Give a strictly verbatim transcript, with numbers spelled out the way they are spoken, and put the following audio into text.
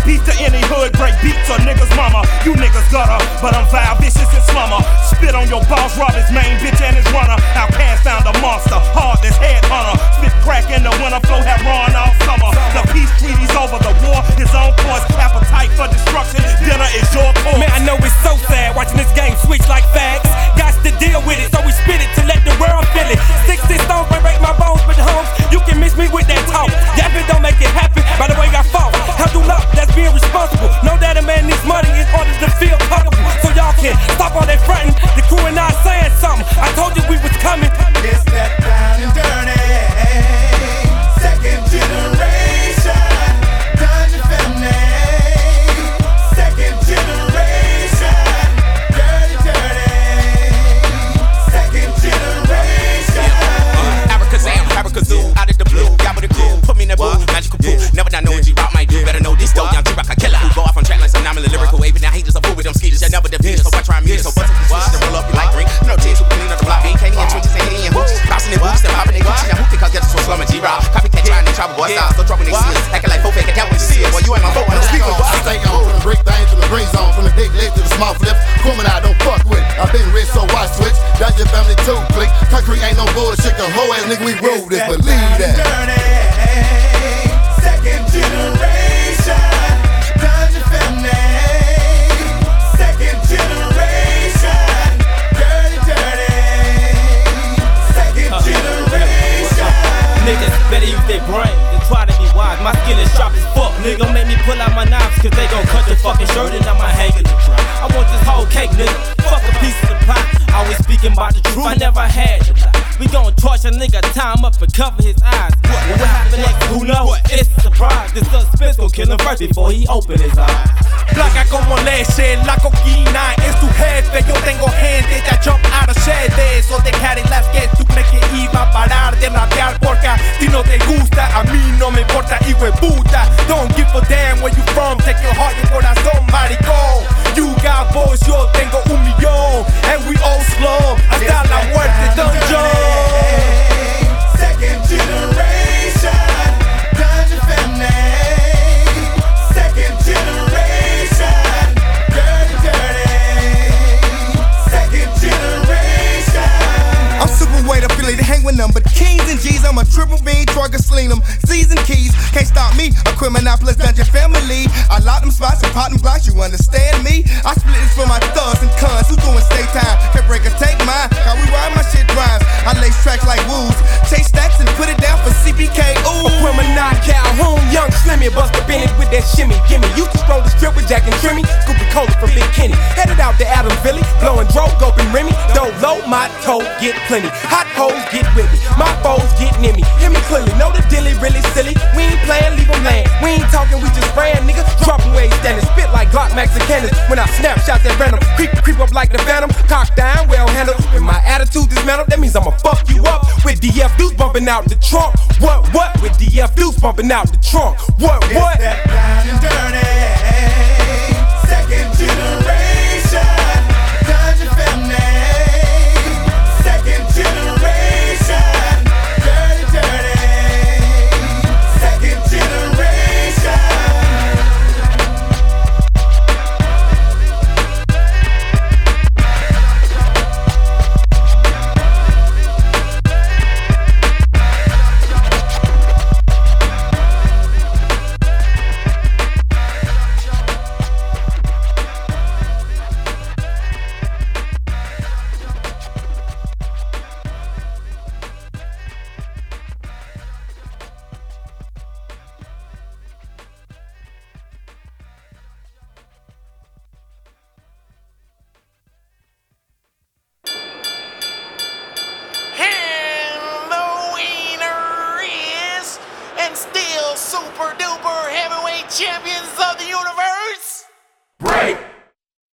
beef to any hood, break beats or niggas mama. You niggas gutter, but I'm vile, vicious and slummer. Spit on your boss, rob his main bitch and his runner. Outcast found a monster, heartless headhunter. Spit crack in the winter, flow have run all summer. The peace treaty's over, the war is on course. Appetite for destruction, dinner is your course. Man, I know it's so sad watching this game switch like facts. Got to deal with it, so we spit it to let the world feel it. sixty stones may break my bones, but homes, you can miss me with that talk. That bit don't make it happen, by the way I fought. Handle up, that's being responsible. Know that a man needs money in order to feel comfortable. So y'all can stop all that frontin'. The crew and I saying something. I told you we was coming. It's that down and dirty, second generation, Dungeon family. Second generation, dirty, dirty. Second generation. Uh, Abracazam, abracazoo, out of the blue, got with the cool. Put me in that boo, magical poo. Never not know what G-Rock might do. Better know this though, young G-Rock a killer. Who go off on track like some nominal lyrical waving. Now haters a fool with them skeeters. You never defeat us, so why try me? So bust up these switches and roll up your light green. You know teams who clean up the block. Ain't candy and twenties and hitting and hoochies. Bouncing their boots, they're popping their Gucci. Now who think I'll get us so slum and G-Rock? Copycat trying to travel boy style. So trouble they see us. Acting like folk fake account when you see us. Boy, you ain't my boat, I don't speak with I think I'm from the break things to the green zone. From the big leg to the small flips. Crewman I don't fuck with. I've been rich, so why switch? That's your family too, click. Country ain't no bullshit. The whole ass nigga, we rule this. Believe that. Second generation, Dungeon family. Second generation, dirty, dirty. Second generation. Niggas better use their brain than try to be wise. My skin is sharp as fuck. Nigga, don't make me pull out my knives, cause they gon' cut your fucking shirt and I might hang it to dry. I want this whole cake, nigga. Fuck a piece of the pie. Always speaking about the truth, I never had to lie. We gon' torch a nigga, tie him up and cover his eyes. What, what happened next? Who knows? It's a surprise. The suspense gon' kill him first before he open his eyes. Placa como leche, la coquina es tu jefe. Yo tengo gente that jump out of shed de esos de Cadillacs que tú crees que iba a parar de rapear porque a ti no te gusta, a mí no me importa, hijo de puta. Don't give a damn where you from, take your heart, your corazón, maricón. You got boys, yo tengo un millón, and we all slow hasta la muerte, dungeon. Second generation, Dungeon family. Second generation, dirty, dirty. Second generation. I'm super weight affiliated, hang with them, but kings and G's, I'm a triple beam, drugger, sling them, season keys, can't stop me, a criminal dungeon family. I lock them spots and pop them blocks, you understand me? I split this for my thugs and cons, who doing stay time? Can't break or take mine, how we ride my shit rhymes. I lace tracks like woos, chase stacks and put it down for C P K, ooh. A criminal Calhoun, young Slimmy, Buster Bennett with that shimmy, gimme. Used to stroll the strip with Jack and Trimmy, scooping cola for Big Kenny. Headed out to Adamsville, blowing dope, open Remy. Don't low my toe, get plenty. Hot hoes get with me, my foes get near me. Hear me clearly, know the dilly really silly. We ain't playing, leave them laying. We ain't talking, we just ran, nigga. Dropping ways standing, spit like Glock, Max and cannons. When I snap shots at random, creep, creep up like the Phantom. Cock down, well handled. When my attitude dismantled, that means I'ma fuck you up. With D F Deuce bumping out the trunk. What, what? With D F Deuce bumping out the trunk. What, what? It's that down and dirty. Second generation, Dungeon family. Second generation, dirty, dirty. Second generation. Super duper heavyweight champions